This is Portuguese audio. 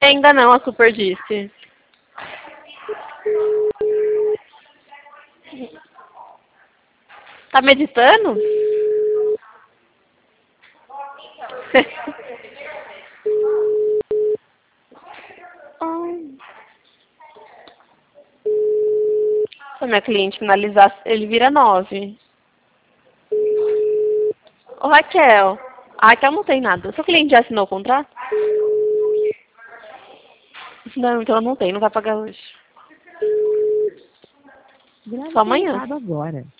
Ainda não, a Super disse. Tá meditando? Se a minha cliente finalizar, ele vira 9. Ô, Raquel. A Raquel não tem nada. Seu cliente já assinou o contrato? Não, então não tem, não vai pagar hoje. Só amanhã. Agora.